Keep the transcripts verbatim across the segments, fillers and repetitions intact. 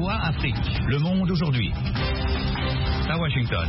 V O A Afrique. Le monde aujourd'hui. À Washington.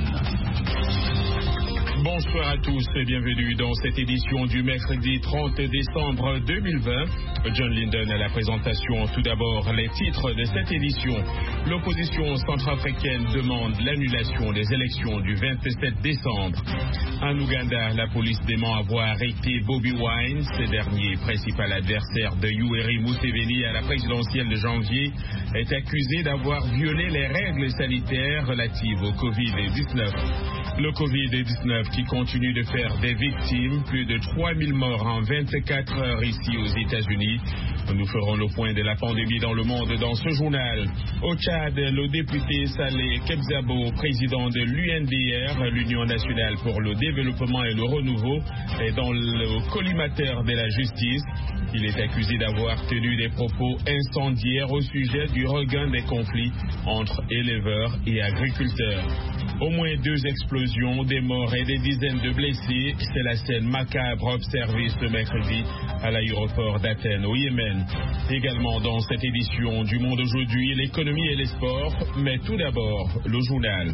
Bonsoir à tous et bienvenue dans cette édition du mercredi trente décembre deux mille vingt. John Linden à la présentation. Tout d'abord, les titres de cette édition. L'opposition centrafricaine demande l'annulation des élections du vingt-sept décembre. En Ouganda, la police dément avoir arrêté Bobi Wine. Ce dernier, principal adversaire de Yoweri Museveni à la présidentielle de janvier, est accusé d'avoir violé les règles sanitaires relatives au covid dix-neuf. Le covid dix-neuf qui continue de faire des victimes, plus de trois mille morts en vingt-quatre heures ici aux États-Unis. Nous ferons le point de la pandémie dans le monde dans ce journal. Au Tchad, le député Saleh Kebzabo, président de l'U N D R, l'Union nationale pour le développement et le renouveau, est dans le collimateur de la justice. Il est accusé d'avoir tenu des propos incendiaires au sujet du regain des conflits entre éleveurs et agriculteurs. Au moins deux explosions, des morts et des dizaines de blessés. C'est la scène macabre observée ce mercredi à l'aéroport d'Athènes au Yémen. Également dans cette édition du Monde aujourd'hui, l'économie et les sports. Mais tout d'abord, le journal.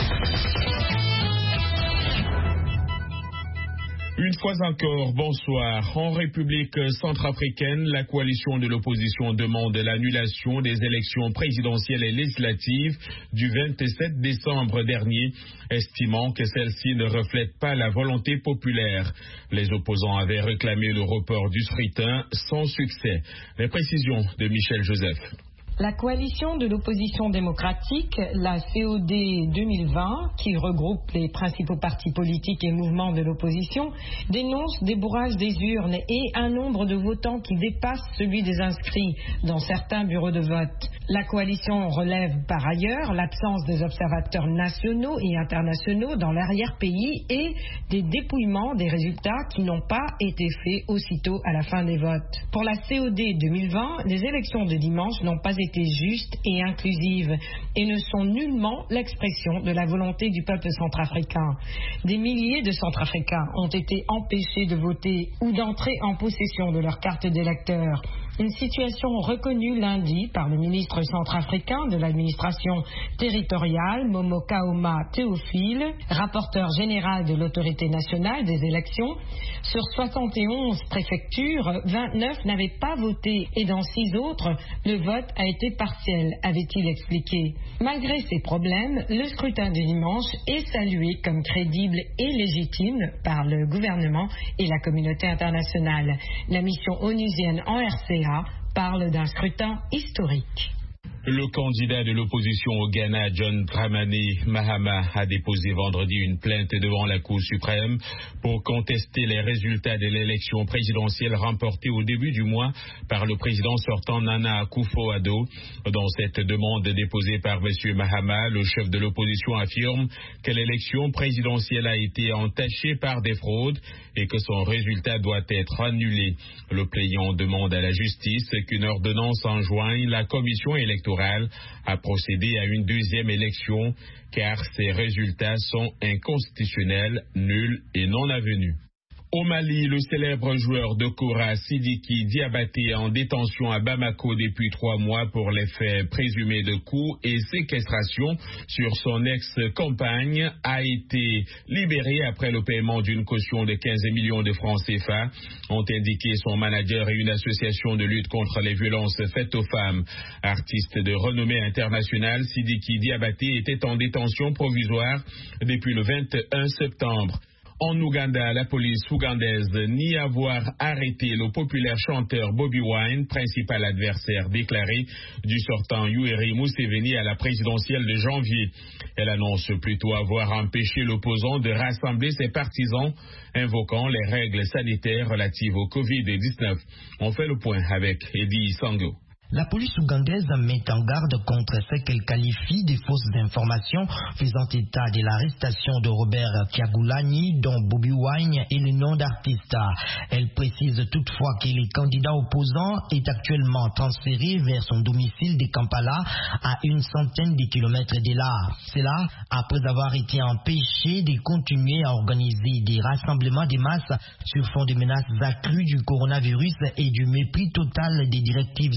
Une fois encore, bonsoir. En République centrafricaine, la coalition de l'opposition demande l'annulation des élections présidentielles et législatives du vingt-sept décembre dernier, estimant que celles-ci ne reflètent pas la volonté populaire. Les opposants avaient réclamé le report du scrutin sans succès. Les précisions de Michel Joseph. La coalition de l'opposition démocratique, la C O D deux mille vingt, qui regroupe les principaux partis politiques et mouvements de l'opposition, dénonce des bourrages des urnes et un nombre de votants qui dépasse celui des inscrits dans certains bureaux de vote. La coalition relève par ailleurs l'absence des observateurs nationaux et internationaux dans l'arrière-pays et des dépouillements des résultats qui n'ont pas été faits aussitôt à la fin des votes. Pour la C O D deux mille vingt, les élections de dimanche n'ont pas été justes et inclusives et ne sont nullement l'expression de la volonté du peuple centrafricain. Des milliers de Centrafricains ont été empêchés de voter ou d'entrer en possession de leur carte d'électeur. Une situation reconnue lundi par le ministre centrafricain de l'administration territoriale, Momo Kaoma Théophile, rapporteur général de l'autorité nationale des élections. Sur soixante et onze préfectures, vingt-neuf n'avaient pas voté et dans six autres, le vote a été partiel, avait-il expliqué. Malgré ces problèmes, le scrutin de dimanche est salué comme crédible et légitime par le gouvernement et la communauté internationale. La mission onusienne en R C A parle d'un scrutin historique. Le candidat de l'opposition au Ghana, John Dramani Mahama, a déposé vendredi une plainte devant la Cour suprême pour contester les résultats de l'élection présidentielle remportée au début du mois par le président sortant Nana Akufo-Addo. Dans cette demande déposée par M. Mahama, le chef de l'opposition affirme que l'élection présidentielle a été entachée par des fraudes et que son résultat doit être annulé. Le plaignant demande à la justice qu'une ordonnance enjoigne la commission électorale à procéder à une deuxième élection car ces résultats sont inconstitutionnels, nuls et non avenus. Au Mali, le célèbre joueur de Kora, Sidiki Diabaté, en détention à Bamako depuis trois mois pour les faits présumés de coups et séquestration sur son ex-compagne, a été libéré après le paiement d'une caution de quinze millions de francs C F A, ont indiqué son manager et une association de lutte contre les violences faites aux femmes. Artiste de renommée internationale, Sidiki Diabaté était en détention provisoire depuis le vingt et un septembre. En Ouganda, la police ougandaise nie avoir arrêté le populaire chanteur Bobi Wine, principal adversaire déclaré du sortant Yoweri Museveni à la présidentielle de janvier. Elle annonce plutôt avoir empêché l'opposant de rassembler ses partisans, invoquant les règles sanitaires relatives au covid dix-neuf. On fait le point avec Eddie Sango. La police ougandaise met en garde contre ce qu'elle qualifie de fausses informations faisant état de l'arrestation de Robert Kyagulanyi, dont Bobi Wine est le nom d'artiste. Elle précise toutefois que le candidat opposant est actuellement transféré vers son domicile de Kampala à une centaine de kilomètres de là. Cela après avoir été empêché de continuer à organiser des rassemblements de masse sur fond de menaces accrues du coronavirus et du mépris total des directives sanitaires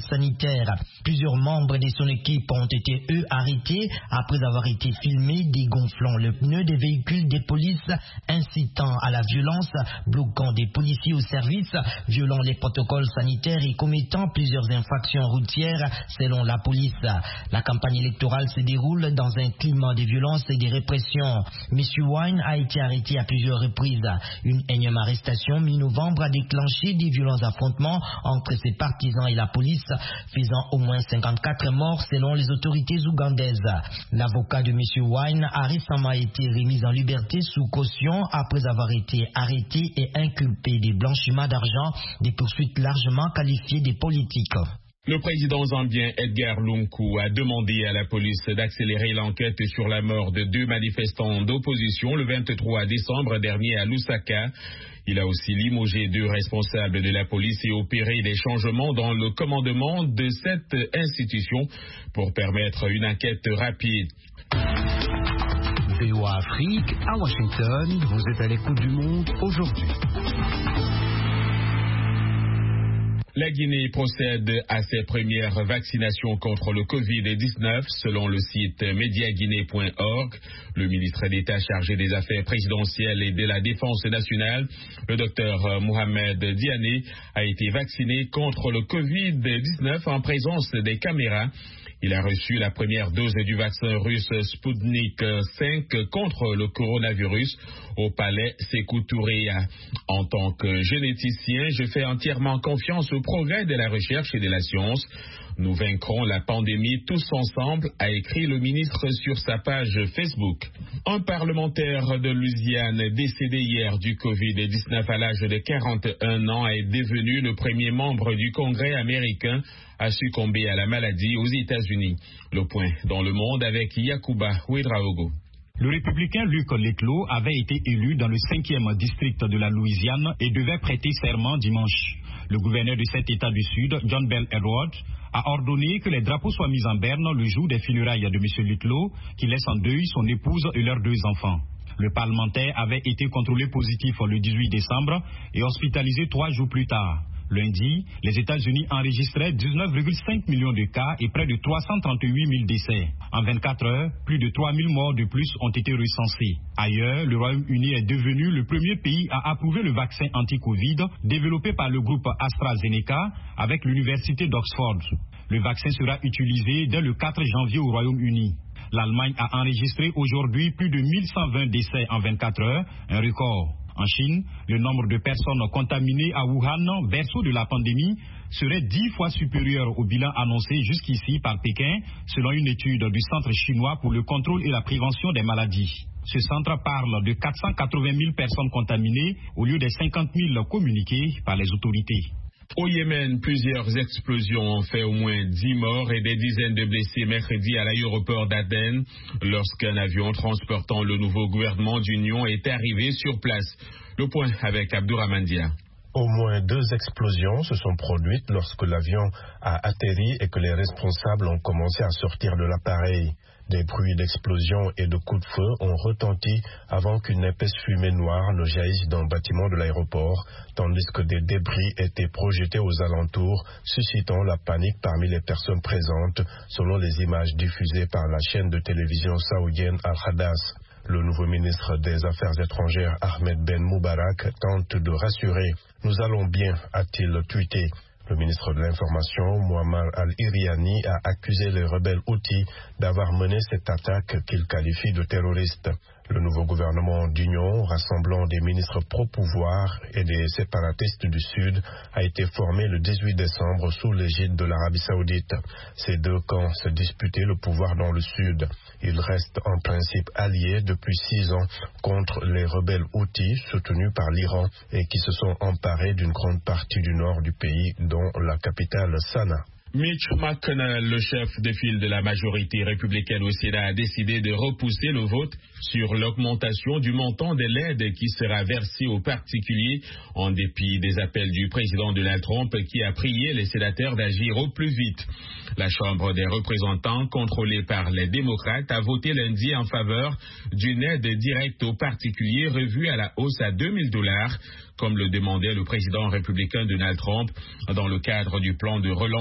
sanitaire. Plusieurs membres de son équipe ont été, eux, arrêtés après avoir été filmés dégonflant le pneu des véhicules des polices, incitant à la violence, bloquant des policiers au service, violant les protocoles sanitaires et commettant plusieurs infractions routières selon la police. La campagne électorale se déroule dans un climat de violence et de répression. Monsieur Wine a été arrêté à plusieurs reprises. Une énième arrestation mi-novembre a déclenché des violents affrontements entre ses partisans et la police, faisant au moins cinquante-quatre morts selon les autorités ougandaises. L'avocat de Monsieur Wine a récemment été remis en liberté sous caution après avoir été arrêté et inculpé de blanchiment d'argent, des poursuites largement qualifiées de politiques. Le président zambien Edgar Lungu a demandé à la police d'accélérer l'enquête sur la mort de deux manifestants d'opposition le vingt-trois décembre dernier à Lusaka. Il a aussi limogé deux responsables de la police et opéré des changements dans le commandement de cette institution pour permettre une enquête rapide. V O A Afrique, à Washington, vous êtes à l'écoute du monde aujourd'hui. La Guinée procède à ses premières vaccinations contre le covid dix-neuf selon le site mediaguinée point org. Le ministre d'État chargé des affaires présidentielles et de la défense nationale, le docteur Mohamed Diané, a été vacciné contre le covid dix-neuf en présence des caméras. Il a reçu la première dose du vaccin russe Sputnik cinq contre le coronavirus au palais Sékou Touré. En tant que généticien, je fais entièrement confiance au progrès de la recherche et de la science. Nous vaincrons la pandémie tous ensemble, a écrit le ministre sur sa page Facebook. Un parlementaire de Louisiane décédé hier du covid dix-neuf à l'âge de quarante et un ans est devenu le premier membre du Congrès américain à succomber à la maladie aux États-Unis. Le point dans le monde avec Yacouba Ouedraogo. Le républicain Luc Leclos avait été élu dans le cinquième district de la Louisiane et devait prêter serment dimanche. Le gouverneur de cet État du Sud, John Bell Edwards, a ordonné que les drapeaux soient mis en berne le jour des funérailles de M. Leclos, qui laisse en deuil son épouse et leurs deux enfants. Le parlementaire avait été contrôlé positif le dix-huit décembre et hospitalisé trois jours plus tard. Lundi, les États-Unis enregistraient dix-neuf virgule cinq millions de cas et près de trois cent trente-huit mille décès. En vingt-quatre heures, plus de trois mille morts de plus ont été recensés. Ailleurs, le Royaume-Uni est devenu le premier pays à approuver le vaccin anti-Covid développé par le groupe AstraZeneca avec l'université d'Oxford. Le vaccin sera utilisé dès le quatre janvier au Royaume-Uni. L'Allemagne a enregistré aujourd'hui plus de mille cent vingt décès en vingt-quatre heures, un record. En Chine, le nombre de personnes contaminées à Wuhan, berceau de la pandémie, serait dix fois supérieur au bilan annoncé jusqu'ici par Pékin, selon une étude du Centre chinois pour le contrôle et la prévention des maladies. Ce centre parle de quatre cent quatre-vingt mille personnes contaminées au lieu des cinquante mille communiquées par les autorités. Au Yémen, plusieurs explosions ont fait au moins dix morts et des dizaines de blessés mercredi à l'aéroport d'Aden lorsqu'un avion transportant le nouveau gouvernement d'union est arrivé sur place. Le point avec Abdourahmane Dia. Au moins deux explosions se sont produites lorsque l'avion a atterri et que les responsables ont commencé à sortir de l'appareil. Des bruits d'explosion et de coups de feu ont retenti avant qu'une épaisse fumée noire ne jaillisse dans le bâtiment de l'aéroport, tandis que des débris étaient projetés aux alentours, suscitant la panique parmi les personnes présentes, selon les images diffusées par la chaîne de télévision saoudienne Al-Hadas. Le nouveau ministre des Affaires étrangères Ahmed Ben Moubarak tente de rassurer. « Nous allons bien », a-t-il tweeté. Le ministre de l'Information, Muammar al-Iriani, a accusé les rebelles Houthis d'avoir mené cette attaque qu'il qualifie de terroriste. Le nouveau gouvernement d'union, rassemblant des ministres pro-pouvoir et des séparatistes du Sud, a été formé le dix-huit décembre sous l'égide de l'Arabie saoudite. Ces deux camps se disputaient le pouvoir dans le Sud. Ils restent en principe alliés depuis six ans contre les rebelles Houthis soutenus par l'Iran et qui se sont emparés d'une grande partie du nord du pays, dont la capitale Sanaa. Mitch McConnell, le chef de file de la majorité républicaine au Sénat, a décidé de repousser le vote sur l'augmentation du montant de l'aide qui sera versée aux particuliers en dépit des appels du président Donald Trump qui a prié les sénateurs d'agir au plus vite. La Chambre des représentants, contrôlée par les démocrates, a voté lundi en faveur d'une aide directe aux particuliers revue à la hausse à deux mille dollars, comme le demandait le président républicain Donald Trump dans le cadre du plan de relance approuvé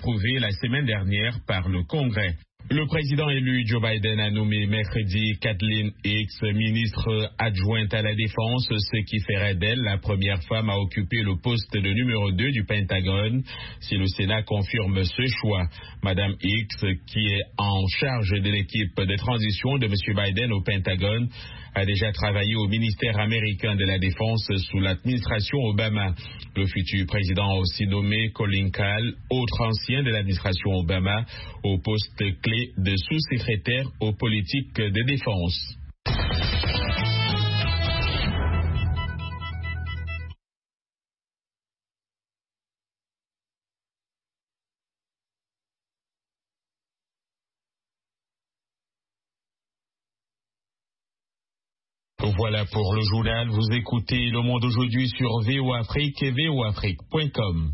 approuvée la semaine dernière par le Congrès. Le président élu Joe Biden a nommé mercredi Kathleen Hicks ministre adjointe à la Défense, ce qui ferait d'elle la première femme à occuper le poste de numéro deux du Pentagone. Si le Sénat confirme ce choix, Madame Hicks, qui est en charge de l'équipe de transition de M. Biden au Pentagone, a déjà travaillé au ministère américain de la Défense sous l'administration Obama. Le futur président a aussi nommé Colin Kahl, autre ancien de l'administration Obama, au poste clé de sous-secrétaire aux politiques de défense. Voilà pour le journal. Vous écoutez Le Monde aujourd'hui sur V O Afrique et V O Afrique point com.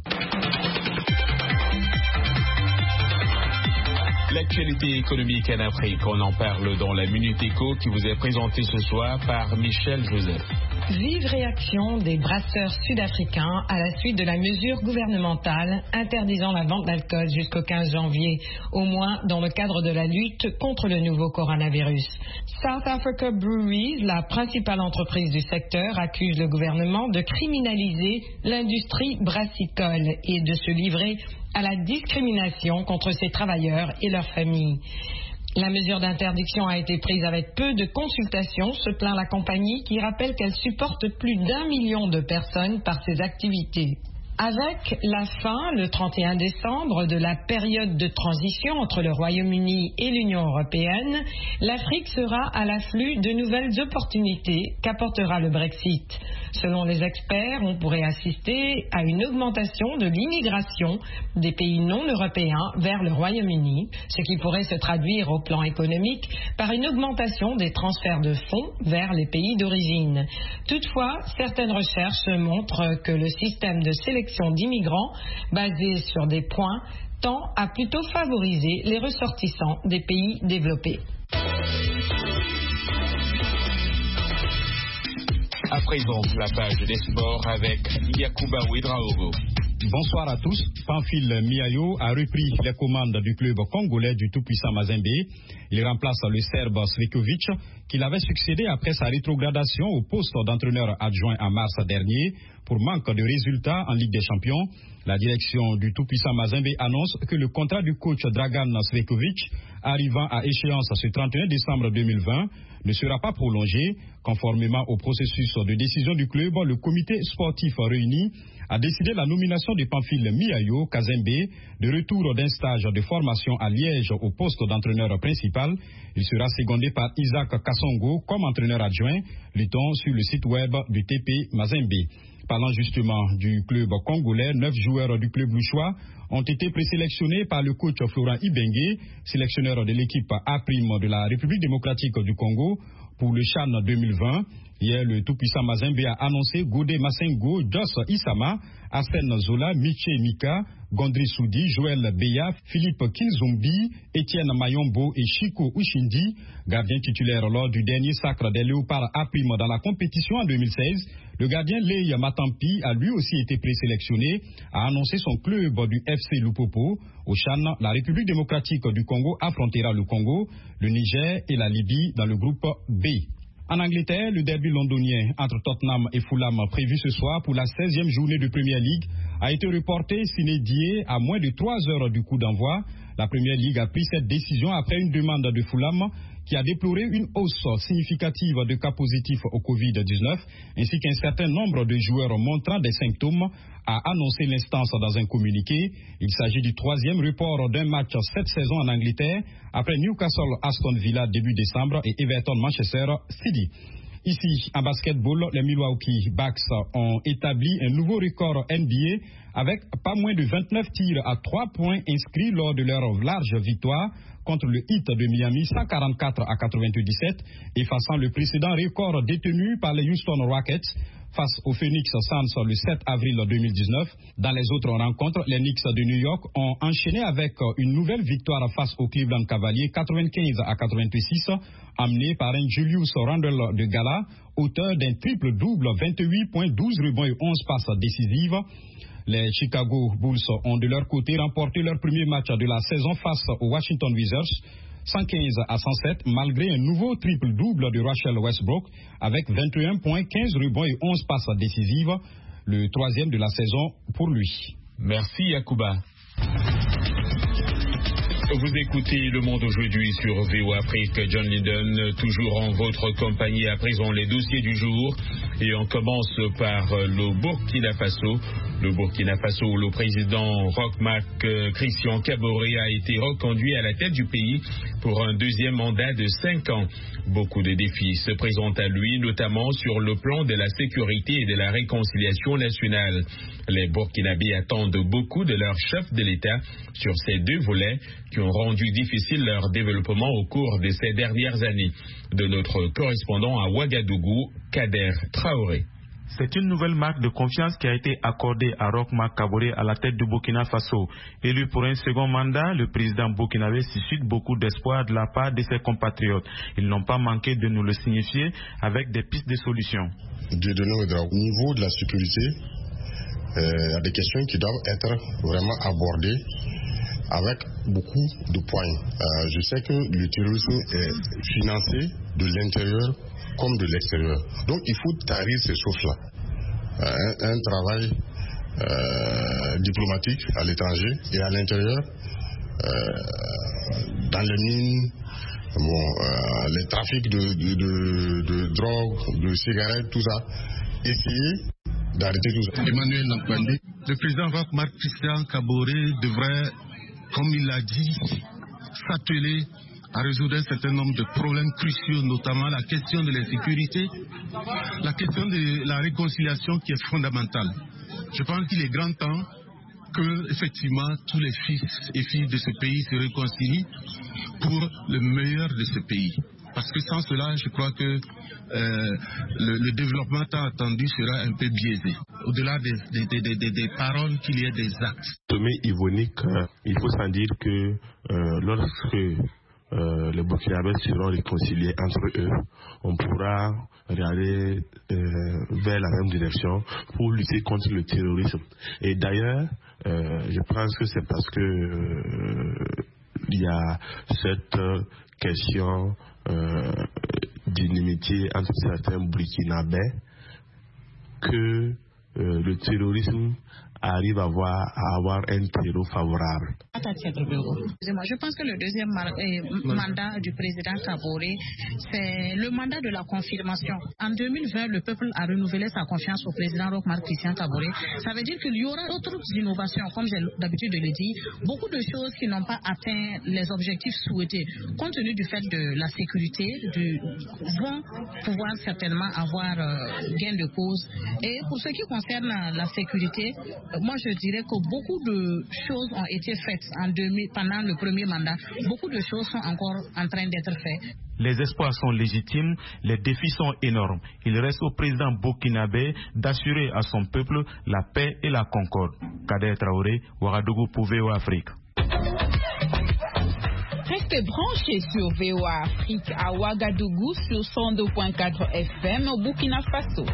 L'actualité économique en Afrique, on en parle dans la Minute Éco qui vous est présentée ce soir par Michel Joseph. Vive réaction des brasseurs sud-africains à la suite de la mesure gouvernementale interdisant la vente d'alcool jusqu'au quinze janvier, au moins dans le cadre de la lutte contre le nouveau coronavirus. South Africa Breweries, la principale entreprise du secteur, accuse le gouvernement de criminaliser l'industrie brassicole et de se livrer à la discrimination contre ses travailleurs et leurs familles. La mesure d'interdiction a été prise avec peu de consultations, se plaint la compagnie qui rappelle qu'elle supporte plus d'un million de personnes par ses activités. Avec la fin, le trente et un décembre, de la période de transition entre le Royaume-Uni et l'Union européenne, l'Afrique sera à l'afflux de nouvelles opportunités qu'apportera le Brexit. Selon les experts, on pourrait assister à une augmentation de l'immigration des pays non européens vers le Royaume-Uni, ce qui pourrait se traduire au plan économique par une augmentation des transferts de fonds vers les pays d'origine. Toutefois, certaines recherches montrent que le système de sélection d'immigrants basé sur des points tend à plutôt favoriser les ressortissants des pays développés. À présent, la page des sports avec Yacouba Ouedraogo. Bonsoir à tous. Pamphile Miayo a repris les commandes du club congolais du tout-puissant Mazembe. Il remplace le Serbe Srećković, qui l'avait succédé après sa rétrogradation au poste d'entraîneur adjoint en mars dernier pour manque de résultats en Ligue des Champions. La direction du tout-puissant Mazembe annonce que le contrat du coach Dragan Srećković, arrivant à échéance ce trente et un décembre deux mille vingt, ne sera pas prolongé. Conformément au processus de décision du club, le comité sportif réuni a décidé la nomination de Pamphile Miayo Kazembe, de retour d'un stage de formation à Liège au poste d'entraîneur principal. Il sera secondé par Isaac Kassongo comme entraîneur adjoint, lit-on sur le site web du T P Mazembe. Parlant justement du club congolais, neuf joueurs du club louchois ont été présélectionnés par le coach Florent Ibenge, sélectionneur de l'équipe A' de la République démocratique du Congo, pour le CHAN deux mille vingt. Hier, le tout-puissant Mazembe a annoncé Godé Massengo, Joss Issama, Asen Zola, Miché Mika, Gondry Soudi, Joël Beya, Philippe Kinzumbi, Étienne Mayombo et Chico Ushindi, gardien titulaire lors du dernier sacre des Léopards A' dans la compétition en deux mille seize. Le gardien Lei Matampi a lui aussi été présélectionné, a annoncé son club du F C Lupopo. Au CHAN, la République démocratique du Congo affrontera le Congo, le Niger et la Libye dans le groupe B. En Angleterre, le derby londonien entre Tottenham et Fulham prévu ce soir pour la seizième journée de Premier League a été reporté sine die à moins de trois heures du coup d'envoi. La Premier League a pris cette décision après une demande de Fulham qui a déploré une hausse significative de cas positifs au covid dix-neuf ainsi qu'un certain nombre de joueurs montrant des symptômes, a annoncé l'instance dans un communiqué. Il s'agit du troisième report d'un match cette saison en Angleterre après Newcastle Aston Villa début décembre et Everton Manchester City. Ici, en basketball, les Milwaukee Bucks ont établi un nouveau record N B A avec pas moins de vingt-neuf tirs à trois points inscrits lors de leur large victoire contre le Heat de Miami, cent quarante-quatre à quatre-vingt-dix-sept, effaçant le précédent record détenu par les Houston Rockets face aux Phoenix Suns le sept avril deux mille dix-neuf. Dans les autres rencontres, les Knicks de New York ont enchaîné avec une nouvelle victoire face aux Cleveland Cavaliers, quatre-vingt-quinze à quatre-vingt-six, amené par un Julius Randle de gala, auteur d'un triple-double, vingt-huit points, douze rebonds et onze passes décisives. Les Chicago Bulls ont de leur côté remporté leur premier match de la saison face aux Washington Wizards, cent quinze à cent sept, malgré un nouveau triple-double de Russell Westbrook avec vingt et un points, quinze rebonds et onze passes décisives, le troisième de la saison pour lui. Merci Yacouba. Vous écoutez Le Monde aujourd'hui sur V O Afrique. John Linden, toujours en votre compagnie à présent les dossiers du jour. Et on commence par le Burkina Faso. Le Burkina Faso, le président Roch-Marc Christian Kaboré a été reconduit à la tête du pays pour un deuxième mandat de cinq ans. Beaucoup de défis se présentent à lui, notamment sur le plan de la sécurité et de la réconciliation nationale. Les Burkinabés attendent beaucoup de leur chef de l'État sur ces deux volets qui ont rendu difficile leur développement au cours de ces dernières années. De notre correspondant à Ouagadougou, Kader Traoré. C'est une nouvelle marque de confiance qui a été accordée à Roch-Marc Kaboré à la tête du Burkina Faso. Élu pour un second mandat, le président burkinabé suscite beaucoup d'espoir de la part de ses compatriotes. Ils n'ont pas manqué de nous le signifier avec des pistes de solutions. Au niveau de la sécurité, il euh, y a des questions qui doivent être vraiment abordées avec beaucoup de points. Euh, je sais que le terrorisme est financé de l'intérieur comme de l'extérieur. Donc il faut tarir ces sources-là. Euh, un, un travail euh, diplomatique à l'étranger et à l'intérieur, euh, dans les mines, bon, euh, les trafics de, de, de, de drogue, de cigarettes, tout ça. Essayer d'arrêter tout ça. Emmanuel Nampandé, le président Roch-Marc Christian Kaboré devrait, comme il l'a dit, s'atteler à résoudre un certain nombre de problèmes cruciaux, notamment la question de la sécurité, la question de la réconciliation qui est fondamentale. Je pense qu'il est grand temps que, effectivement, tous les fils et filles de ce pays se réconcilient pour le meilleur de ce pays. Parce que sans cela, je crois que euh, le, le développement tant attendu sera un peu biaisé. Au-delà des, des, des, des, des paroles, qu'il y ait des actes. Sommet Yvonique, euh, il faut s'en dire que euh, lorsque Euh, les Burkinabés seront réconciliés entre eux, on pourra regarder euh, vers la même direction pour lutter contre le terrorisme. Et d'ailleurs, euh, je pense que c'est parce que euh, il y a cette euh, question euh, d'inimitié entre certains Burkinabés que euh, le terrorisme arrive à avoir, à avoir un terreau favorable. Je pense que le deuxième mandat du président Kaboré, c'est le mandat de la confirmation. En deux mille vingt, le peuple a renouvelé sa confiance au président Roch-Marc Christian Kaboré. Ça veut dire qu'il y aura d'autres innovations, comme j'ai d'habitude de le dire, beaucoup de choses qui n'ont pas atteint les objectifs souhaités. Compte tenu du fait de la sécurité, du, vont pouvoir certainement avoir euh, gain de cause. Et pour ce qui concerne la sécurité, moi je dirais que beaucoup de choses ont été faites en deux mille, pendant le premier mandat. Beaucoup de choses sont encore en train d'être faites. Les espoirs sont légitimes, les défis sont énormes. Il reste au président burkinabé d'assurer à son peuple la paix et la concorde. Kader Traoré, Ouagadougou pour V O Afrique. Restez branchés sur V O Afrique à Ouagadougou sur cent deux virgule quatre F M au Burkina Faso.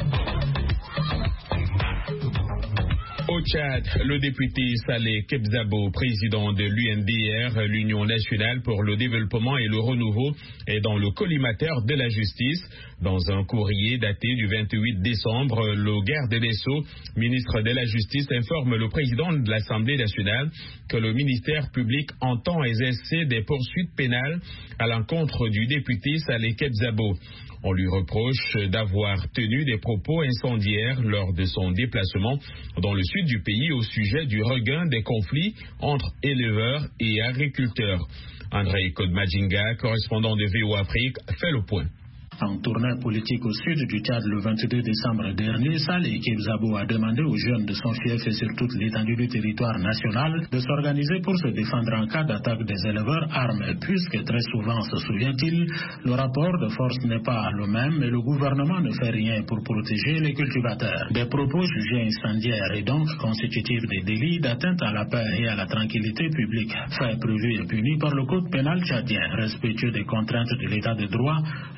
Au Tchad, le député Saleh Kebzabo, président de l'U N D R, l'Union nationale pour le développement et le renouveau, est dans le collimateur de la justice. Dans un courrier daté du vingt-huit décembre, le garde des Sceaux, ministre de la Justice, informe le président de l'Assemblée nationale que le ministère public entend exercer des poursuites pénales à l'encontre du député Saleh Kebzabo. On lui reproche d'avoir tenu des propos incendiaires lors de son déplacement dans le sud du pays au sujet du regain des conflits entre éleveurs et agriculteurs. André Kodmajinga, correspondant de V O Afrique, fait le point. En tournée politique au sud du Tchad le vingt-deux décembre dernier, Saleh Kebzabo a demandé aux jeunes de son fief et sur toute l'étendue du territoire national de s'organiser pour se défendre en cas d'attaque des éleveurs armés, puisque très souvent, se souvient-il, le rapport de force n'est pas le même et le gouvernement ne fait rien pour protéger les cultivateurs. Des propos jugés incendiaires et donc constitutifs des délits d'atteinte à la paix et à la tranquillité publique, faits prévus et punis par le code pénal tchadien. Respectueux des contraintes de l'état de droit, le ministère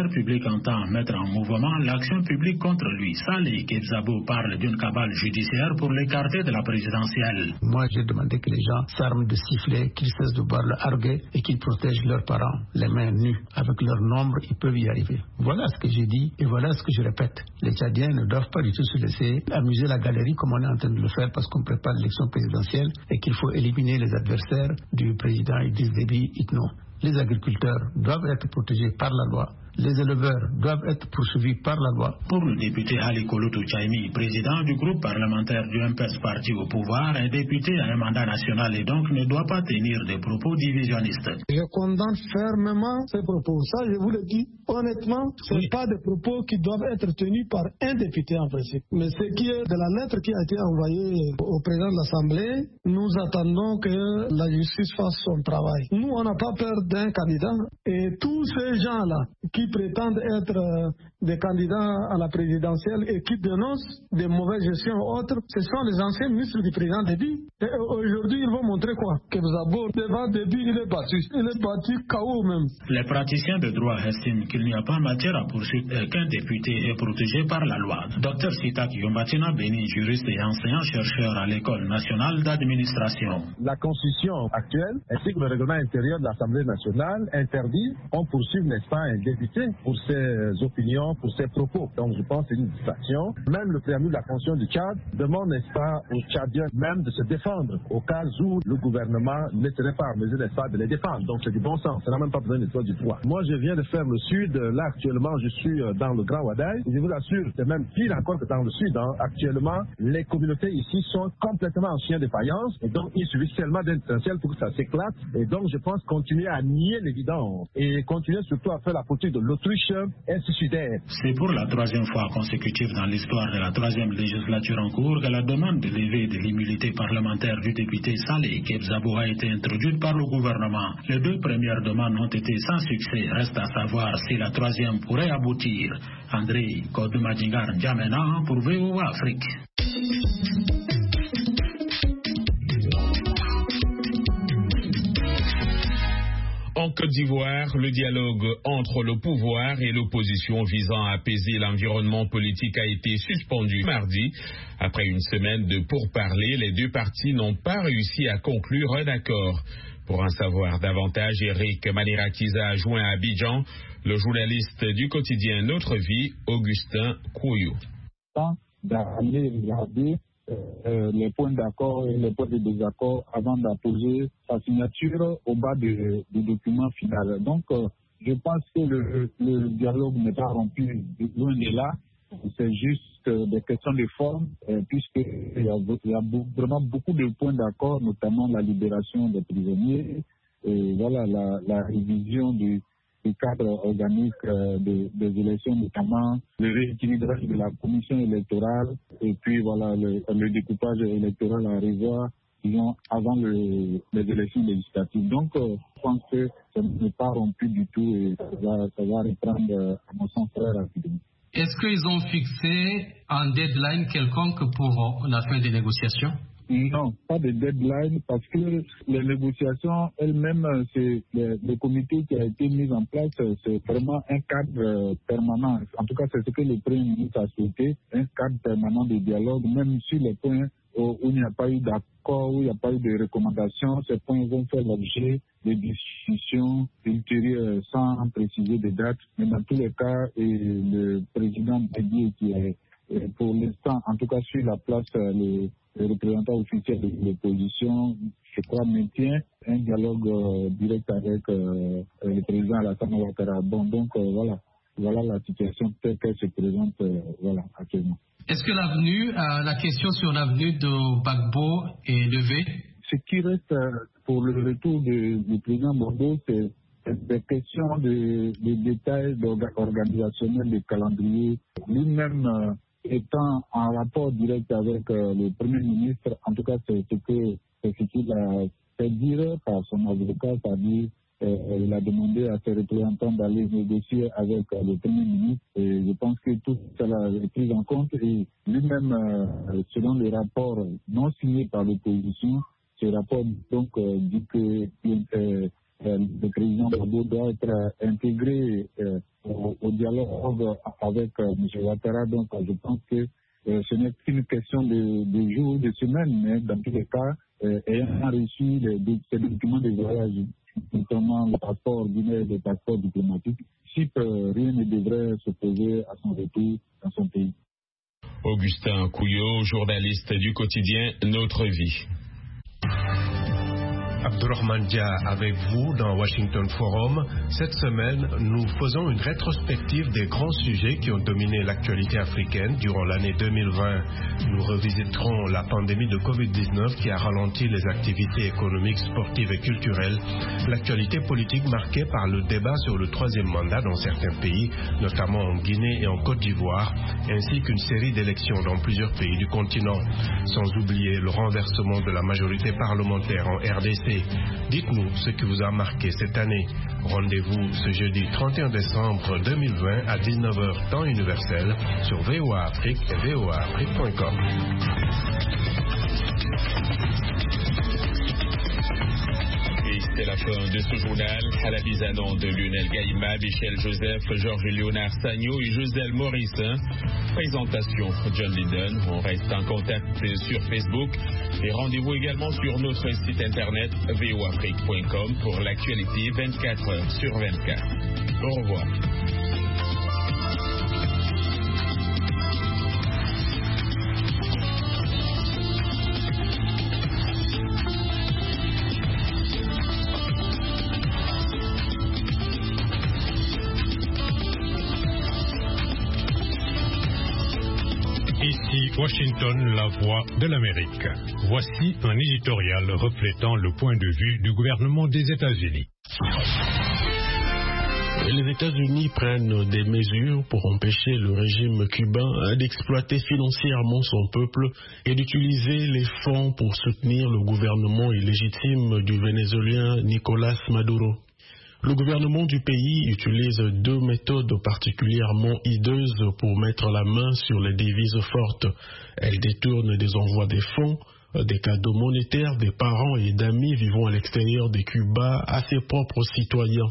ministère public entend mettre en mouvement l'action publique contre lui. Saleh Kebzabo parle d'une cabale judiciaire pour l'écarter de la présidentielle. Moi, j'ai demandé que les gens s'arment de sifflets, qu'ils cessent de boire le harguet et qu'ils protègent leurs parents, les mains nues. Avec leur nombre, ils peuvent y arriver. Voilà ce que j'ai dit et voilà ce que je répète. Les Tchadiens ne doivent pas du tout se laisser amuser la galerie comme on est en train de le faire parce qu'on prépare l'élection présidentielle et qu'il faut éliminer les adversaires du président Idriss Déby Itno. Les agriculteurs doivent être protégés par la loi. Les éleveurs doivent être poursuivis par la loi. Pour le député Ali Kolotou Tchaimi, président du groupe parlementaire du M P S parti au pouvoir, un député a un mandat national et donc ne doit pas tenir des propos divisionnistes. Je condamne fermement ces propos. Ça, je vous le dis honnêtement, ce n'est pas des propos qui doivent être tenus par un député en principe. Mais ce qui est de la lettre qui a été envoyée au président de l'Assemblée, nous attendons que la justice fasse son travail. Nous, on n'a pas peur d'un candidat et tous ces gens-là qui prétendent être euh, des candidats à la présidentielle et qui dénoncent des mauvaises gestions ou autres, ce sont les anciens ministres du président Déby. Et aujourd'hui, ils vont montrer quoi? Que Zabor, devant Déby, il est battu. Il est battu K O même. Les praticiens de droit estiment qu'il n'y a pas matière à poursuite et qu'un député est protégé par la loi. Docteur Sitak Yombatina Beni, juriste et enseignant-chercheur à l'École nationale d'administration. La constitution actuelle ainsi que le règlement intérieur de l'Assemblée nationale interdit, on poursuit, n'est-ce pas, un député pour ses opinions, pour ses propos. Donc je pense que c'est une distraction. Même le préambule de la Constitution du Tchad demande, n'est-ce pas, aux Tchadiens même de se défendre au cas où le gouvernement ne serait pas en mesure, n'est-ce pas, de les défendre. Donc c'est du bon sens. Ça n'a même pas besoin d'être du droit. Moi je viens de faire le sud. Là actuellement je suis dans le Grand Ouaddaï. Je vous assure, c'est même pire encore que dans le sud. Hein. Actuellement, les communautés ici sont complètement en chien de faïence. Et donc il suffit seulement d'un essentiel pour que ça s'éclate. Et donc je pense continuer à nier l'évidence et continuer surtout à faire la politique de l'Autriche est suicidaire. C'est pour la troisième fois consécutive dans l'histoire de la troisième législature en cours que la demande de levée de l'immunité parlementaire du député Saleh Kebzabo a été introduite par le gouvernement. Les deux premières demandes ont été sans succès. Reste à savoir si la troisième pourrait aboutir. André Kodumadingar Djamena pour V O A Afrique. En Côte d'Ivoire, le dialogue entre le pouvoir et l'opposition visant à apaiser l'environnement politique a été suspendu mardi. Après une semaine de pourparlers, les deux parties n'ont pas réussi à conclure un accord. Pour en savoir davantage, Eric Manirakiza a joint à Abidjan le journaliste du quotidien Notre Vie, Augustin Kouyo. D'aller regarder Euh, les points d'accord et les points de désaccord avant d'apposer sa signature au bas du document final. Donc, euh, je pense que le, le dialogue n'est pas rompu loin de là. C'est juste euh, des questions de forme, euh, puisqu'il y a, il y a vraiment beaucoup de points d'accord, notamment la libération des prisonniers, et voilà la, la révision du du cadre organique euh, de, des élections, notamment le rééquilibrage de la commission électorale et puis voilà le, le découpage électoral à revoir disons, avant le, les élections législatives. Donc, euh, je pense que ça n'est pas rompu du tout et ça va, ça va reprendre euh, à mon sens très rapidement. Est-ce qu'ils ont fixé un deadline quelconque pour la fin des négociations? Non, pas de deadline parce que les négociations elles-mêmes, c'est le, le comité qui a été mis en place, c'est vraiment un cadre permanent. En tout cas, c'est ce que le Premier ministre a souhaité, un cadre permanent de dialogue, même sur les points où, où il n'y a pas eu d'accord, où il n'y a pas eu de recommandations, ces points vont faire l'objet de discussions ultérieures sans préciser de dates. Mais dans tous les cas, et le président Déby qui est pour l'instant, en tout cas sur la place, le le représentant officiel de l'opposition, je crois, maintient un dialogue euh, direct avec euh, le président Alassane Ouattara. Bon, donc euh, voilà, voilà la situation telle qu'elle se présente euh, voilà, actuellement. Est-ce que l'avenue, euh, la question sur l'avenue de Gbagbo est levée? Ce qui reste euh, pour le retour de, du président Gbagbo, c'est des questions de, de détails organisationnels, de calendrier. Lui-même euh, étant en rapport direct avec euh, le Premier ministre, en tout cas c'est ce que c'est ce qu'il a fait dire par son avocat, c'est-à-dire euh, il a demandé à ses représentants d'aller négocier avec euh, le Premier ministre et je pense que tout cela est pris en compte et lui-même, euh, selon le rapport non signé par l'opposition, ce rapport donc euh, dit que euh, euh, le président Gbagbo doit être intégré euh, au, au dialogue avec euh, M. Ouattara. Donc je pense que euh, ce n'est qu'une question de, de jours, de semaines, mais dans tous les cas, euh, ayant reçu les, les, ces documents de voyage, notamment le passeport ordinaire et le passeport diplomatique, si euh, rien ne devrait se poser à son retour dans son pays. Augustin Couillot, journaliste du quotidien Notre Vie. Abdourahmane Dia avec vous dans Washington Forum. Cette semaine, nous faisons une rétrospective des grands sujets qui ont dominé l'actualité africaine durant l'année deux mille vingt. Nous revisiterons la pandémie de covid dix-neuf qui a ralenti les activités économiques, sportives et culturelles, l'actualité politique marquée par le débat sur le troisième mandat dans certains pays, notamment en Guinée et en Côte d'Ivoire, ainsi qu'une série d'élections dans plusieurs pays du continent. Sans oublier le renversement de la majorité parlementaire en R D C. Dites-nous ce qui vous a marqué cette année. Rendez-vous ce jeudi trente et un décembre deux mille vingt à dix-neuf heures temps universel sur V O A Afrique et V O A Afrique point com. C'est la fin de ce journal. À la mise en onde de Lionel Gaïma, Michel Joseph, Georges Léonard Sagno et Joselle Morissin. Présentation John Lydon. On reste en contact sur Facebook et rendez-vous également sur notre site internet V O A Afrique point com pour l'actualité vingt-quatre heures sur vingt-quatre. Au revoir. Washington, la voix de l'Amérique. Voici un éditorial reflétant le point de vue du gouvernement des États-Unis. Les États-Unis prennent des mesures pour empêcher le régime cubain d'exploiter financièrement son peuple et d'utiliser les fonds pour soutenir le gouvernement illégitime du Vénézuélien Nicolás Maduro. Le gouvernement du pays utilise deux méthodes particulièrement hideuses pour mettre la main sur les devises fortes. Elle détourne des envois des fonds, des cadeaux monétaires des parents et d'amis vivant à l'extérieur de Cuba à ses propres citoyens.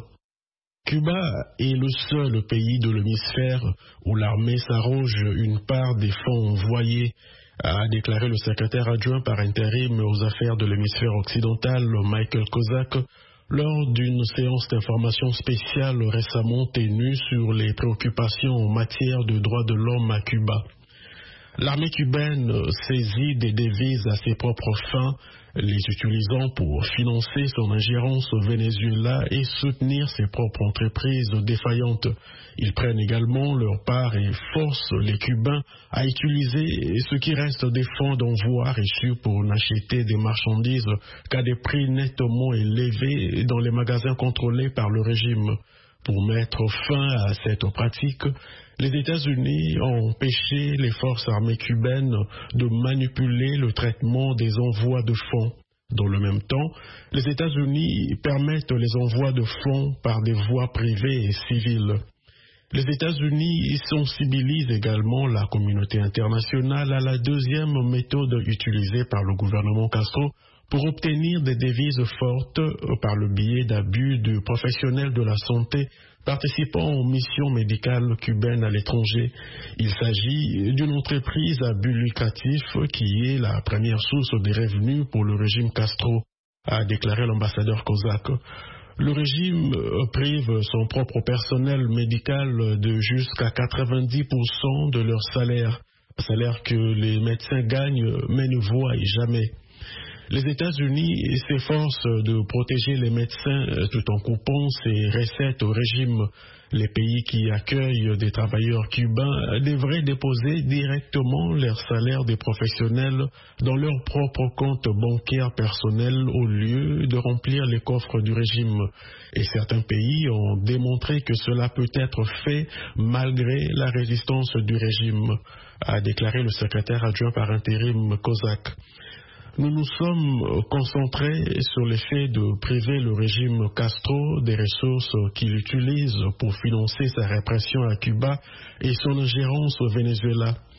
Cuba est le seul pays de l'hémisphère où l'armée s'arroge une part des fonds envoyés, a déclaré le secrétaire adjoint par intérim aux affaires de l'hémisphère occidental, Michael Kozak, lors d'une séance d'information spéciale récemment tenue sur les préoccupations en matière de droits de l'homme à Cuba. L'armée cubaine saisit des devises à ses propres fins, les utilisant pour financer son ingérence au Venezuela et soutenir ses propres entreprises défaillantes. Ils prennent également leur part et forcent les Cubains à utiliser ce qui reste des fonds d'envoi reçus pour n'acheter des marchandises qu'à des prix nettement élevés dans les magasins contrôlés par le régime. Pour mettre fin à cette pratique, les États-Unis ont empêché les forces armées cubaines de manipuler le traitement des envois de fonds. Dans le même temps, les États-Unis permettent les envois de fonds par des voies privées et civiles. Les États-Unis sensibilisent également la communauté internationale à la deuxième méthode utilisée par le gouvernement Castro pour obtenir des devises fortes par le biais d'abus de professionnels de la santé participant aux missions médicales cubaines à l'étranger. Il s'agit d'une entreprise à but lucratif qui est la première source des revenus pour le régime Castro, a déclaré l'ambassadeur Kozak. Le régime prive son propre personnel médical de jusqu'à quatre-vingt-dix pour cent de leur salaire, salaire que les médecins gagnent mais ne voient jamais. Les États-Unis s'efforcent de protéger les médecins tout en coupant ces recettes au régime. Les pays qui accueillent des travailleurs cubains devraient déposer directement leurs salaires des professionnels dans leur propre compte bancaire personnel au lieu de remplir les coffres du régime. Et certains pays ont démontré que cela peut être fait malgré la résistance du régime, a déclaré le secrétaire adjoint par intérim Kozak. Nous nous sommes concentrés sur l'effet de priver le régime Castro des ressources qu'il utilise pour financer sa répression à Cuba et son ingérence au Venezuela.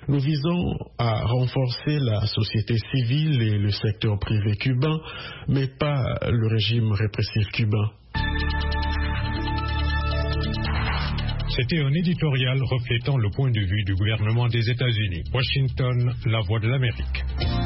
Nous visons à renforcer la société civile et le secteur privé cubain, mais pas le régime répressif cubain. C'était un éditorial reflétant le point de vue du gouvernement des États-Unis. Washington, la voix de l'Amérique.